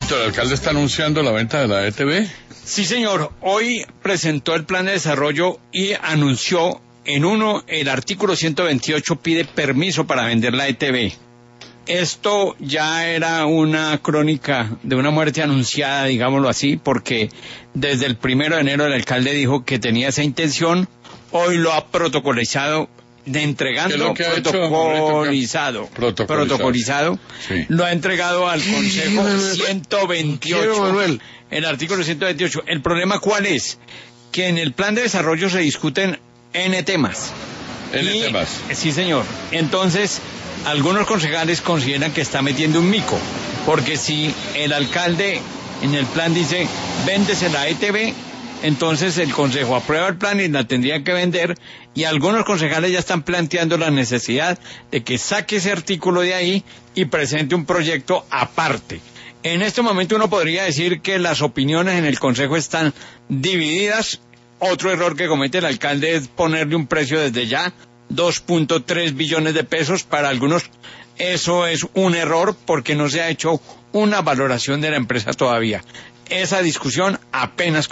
Víctor, ¿el alcalde está anunciando la venta de la ETB? Sí, señor. Hoy presentó el plan de desarrollo y anunció el artículo 128 pide permiso para vender la ETB. Esto ya era una crónica de una muerte anunciada, digámoslo así, porque desde el 1 de enero el alcalde dijo que tenía esa intención. Hoy lo ha protocolizado, protocolizado. Sí. Lo ha entregado al Consejo 128. El artículo 128. ¿El problema cuál es? Que en el plan de desarrollo se discuten N temas. Sí, señor. Entonces, algunos concejales consideran que está metiendo un mico, porque si el alcalde en el plan dice, véndese la ETB, entonces el consejo aprueba el plan y la tendría que vender, y algunos concejales ya están planteando la necesidad de que saque ese artículo de ahí y presente un proyecto aparte. En este momento uno podría decir que las opiniones en el consejo están divididas. Otro error que comete el alcalde es ponerle un precio desde ya, 2.3 billones de pesos. Para algunos eso es un error porque no se ha hecho una valoración de la empresa todavía. Esa discusión apenas